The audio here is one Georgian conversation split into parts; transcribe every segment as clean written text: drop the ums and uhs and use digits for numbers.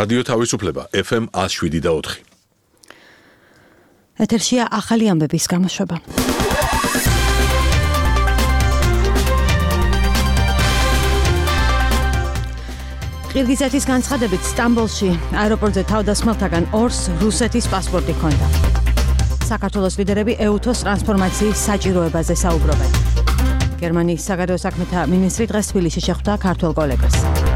რადიო თავისუფლება FM 107.4. ეთერშია ახალი ამბების გამოშვება. ყირგიზეთის განცხადებით სტამბოლში აეროპორტზე თავდასხმელთაგან ორს რუსეთის პასპორტი ჰქონდა. საქართველოს ლიდერები ეუთოს ტრანსფორმაციის საჭიროებაზე საუბრობენ. გერმანიის საგარეო საქმეთა მინისტრი დღეს თბილისში შეხვდა ქართველ კოლეგას.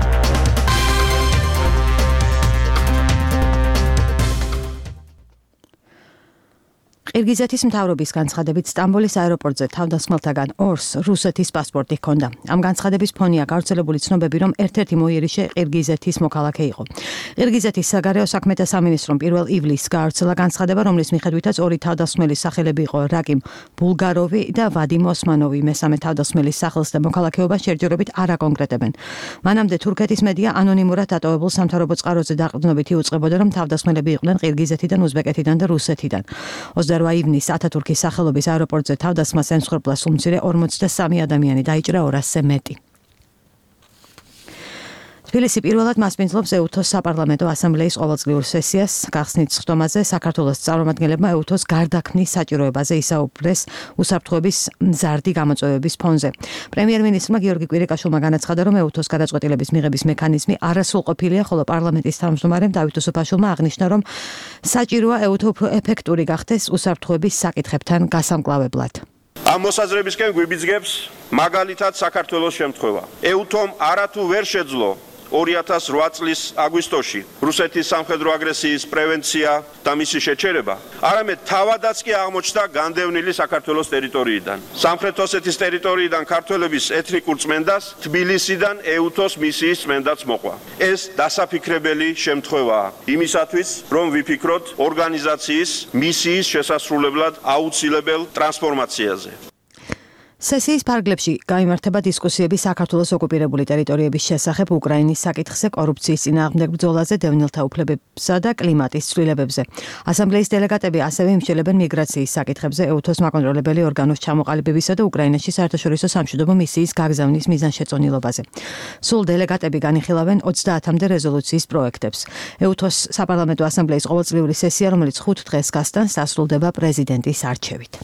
ყირგიზეთის მთავრობის განცხადებით სტამბოლის აეროპორტზე თავდასხმელთაგან ორს რუსეთის პასპორტი ჰქონდა. ამ განცხადების ფონია გავრცელებული ცნობები, რომ ერთ-ერთი მოიერიშე ყირგიზეთის მოქალაქე იყო. ყირგიზეთის საგარეო საქმეთა სამინისტრომ 1 ივლისს გაავრცელა განცხადება, რომლის მიხედვითაც ორი თავდასხმელის სახელები იყო რაკიმ ბულგაროვი და ვადიმ ოსმანოვი. მესამე თავდასხმელის სახელს და მოქალაქეობას შერჯერობით არ აკონკრეტებენ. მანამდე თურქეთის მედია ანონიმურად დატოვებულ სამთავრობო წყაროზე დაყრდნობით იუწყებოდა, რომ თავდასხმელები იყვნენ ყირგიზეთიდან, უზბეკეთიდან და რუსეთიდან. 28 ივნისს ათათურქის სახელობის აეროპორტზე თავდასხმას ემსხვერპლა სულმცირე 43 ადამიანი, დაიჭრა 200-ზე მეტი. თბილისი პირველად მასპინძლობს ეუთოს საპარლამენტო ასამბლეის ყოველწლიურ სესიას. გახსნით სხდომაზე საქართველოს წარმომადგენლებმა ეუთოს გარდაქმნის საჭიროებაზე ისაუბრეს უსაფრთხოების მზარდი გამოწვევების ფონზე. პრემიერ-მინისტრმა გიორგი კვირიკაშვილმა განაცხადა, რომ ეუთოს გადაწყვეტილების მიღების მექანიზმი არასრულყოფილია, ხოლო პარლამენტის თავმჯდომარემ დავით უსუფაშვილმა აღნიშნა, რომ საჭიროა ეუთო უფრო ეფექტური გახდეს უსაფრთხოების საკითხებთან გასამკლავებლად. ამ მოსაზრებისკენ გვიბიძგებს მაგალითად საქართველოს შემთხვევა. ეუთომ არათუ ვერ შეძლო 2008 წლის აგვისტოში რუსეთის სამხედრო აგრესიის პრევენცია და მისი შეჩერება, არამედ თავადაც კი აღმოჩნდა განდევნილი საქართველოს ტერიტორიიდან. სამხრეთ ოსეთის ტერიტორიიდან ქართველების ეთნიკურ წმენდას თბილისიდან ეუთოს მისიის წმენდაც მოყვა. ეს დასაფიქრებელი შემთხვევაა იმისათვის, რომ ვიფიქროთ ორგანიზაციის მისიის შესასრულებლად აუცილებელ ტრანსფორმაციაზე. სესიის ფარგლებში გაიმართება დისკუსიები საქართველოს ოკუპირებული ტერიტორიების შესახებ, უკრაინის საკითხზე, კორუფციის წინააღმდეგ ბრძოლაზე, დევნილთა უფლებებსა და კლიმატის ცვლილებებზე. ასამბლეის დელეგატები ასევე იმსჯელებენ მიგრაციის საკითხებზე, ეუთოს მაკონტროლებელი ორგანოს ჩამოყალიბებისა და უკრაინაში საერთაშორისო სამშვიდობო მისიის გაგზავნის მიზანშეწონილობაზე. სულ დელეგატები განიხილავენ 30-მდე რეზოლუციის პროექტებს. ეუთოს საპარლამენტო ასამბლეის ყოველწლიური სესია, რომელიც 5 დღეს გასტანს, დასრულდება პრეზიდენტის არჩევით.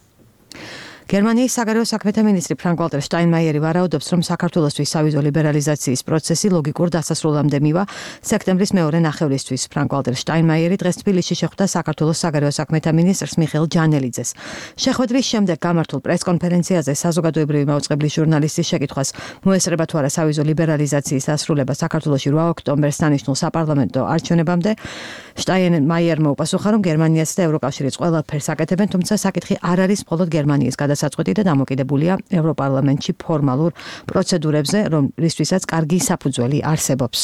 გერმანიის საგარეო საქმეთა მინისტრი ფრანკ-ვალტერ შტაინმაიერი ვარაუდობს, რომ საქართველოსთვის სავიზო ლიბერალიზაციის პროცესი ლოგიკურ დასასრულამდე მივა სექტემბრის მეორე ნახევრისთვის. ფრანკ-ვალტერ შტაინმაიერი დღეს თბილისში შეხვდა საქართველოს საგარეო საქმეთა მინისტრს მიხეილ ჯანელიძეს. შეხვედრის შემდეგ გამართულ პრესკონფერენციაზე საზოგადოებრივი მაუწყებლის ჟურნალისტის შეკითხვას, მოესწრება თუ არა სავიზო ლიბერალიზაციის დასრულება საქართველოში 8 ოქტომბერს დანიშნულ საპარლამენტო არჩევნებამდე, შტაინმაიერმა უპასუხა, რომ გერმანიაც და ევროკავშირიც ყველაფერს აკეთებენ, თუმცა საკითხი არ არის მხოლოდ გერმანიის გადასაწყვეტი და დამოკიდებულია ევროპარლამენტში ფორმალურ პროცედურებზე, რომლისთვისაც კარგი საფუძველი არსებობს.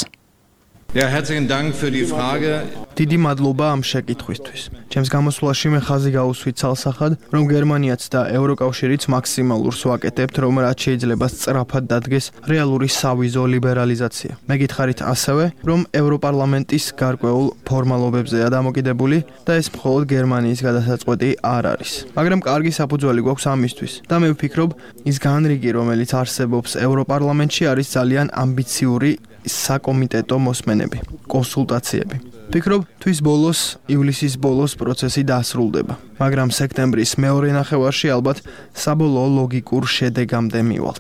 დიდი მადლობა ამ შეკითხვისთვის. ჩემს გამოსვლაში მე ხაზი გავუსვით ცალსახად, რომ გერმანიაც და ევროკავშირიც მაქსიმალურს ვაკეთებთ, რომ რაც შეიძლება სწრაფად დადგეს რეალური სავიზო ლიბერალიზაცია. მეკითხარით ასევე, რომ ევროპარლამენტის გარკვეულ ფორმალობებზეა დამოკიდებული და ეს მხოლოდ გერმანიის გადასაწყვეტი არ არის. მაგრამ კარგი საფუძველი გვაქვს ამისთვის და მე ვფიქრობ, ის განრიგი, რომელიც არსებობს ევროპარლამენტში, არის ძალიან ამბიციური საკომიტეტო მოსმენები, კონსულტაციები. ვფიქრობ, თვის ბოლოს, ივლისის ბოლოს პროცესი დასრულდება, მაგრამ სექტემბრის მეორე ნახევარში ალბათ საბოლოო ლოგიკურ შედეგამდე მივალთ.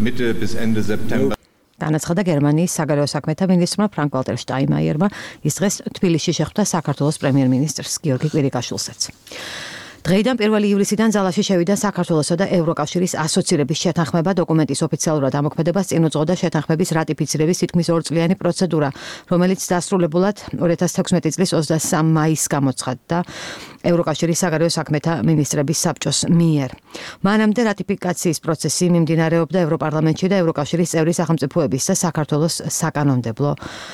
განაცხადა გერმანიის საგარეო საქმეთა მინისტრმა ფრანკ-ვალტერ შტაინმაიერმა, ის დღეს თბილისში შეხვდა საქართველოს პრემიერ-მინისტრს გიორგი კვირიკაშვილსაც. დღეიდან 1 ივლისიდან ძალაში შევიდა საქართველოსა და ევროკავშირის ასოცირების შეთანხმება. დოკუმენტის ოფიციალურად ამოქმედებას წინ უძღოდა შეთანხმების რატიფიცირების თითქმის 2 წლიანი პროცედურა, რომელიც დასრულებულად 2016 წლის 23 მაისს გამოცხადდა ევროკავშირის საგარეო საქმეთა მინისტრების საბჭოს მიერ. მანამდე რატიფიკაციის პროცესი მიმდინარეობდა ევროპარლამენტში და ევროკავშირის წევრი სახელმწიფოების და საქართველოს საკანონმდებლო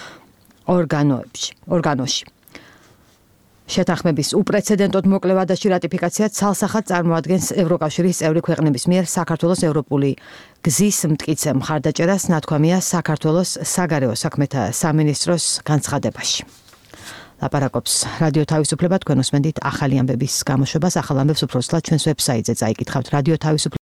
ორგანოში. შეთანხმების უპრეცედენტოდ მოკლე ვადაში რატიფიკაცია ცალსახად წარმოადგენს ევროკავშირის წევრი ქვეყნების მიერ საქართველოს ევროპული გზის მტკიცე მხარდაჭერას, ნათქვამია საქართველოს საგარეო საქმეთა სამინისტროს განცხადებაში. ლაპარაკობს რადიო თავისუფლება, თქვენ უსმენთ ახალი ამბების გამოშვებას. ახალ ამბებს უფრო ცლად ჩვენს ვებსაიტზე წაიკითხავთ რადიო თავისუფლება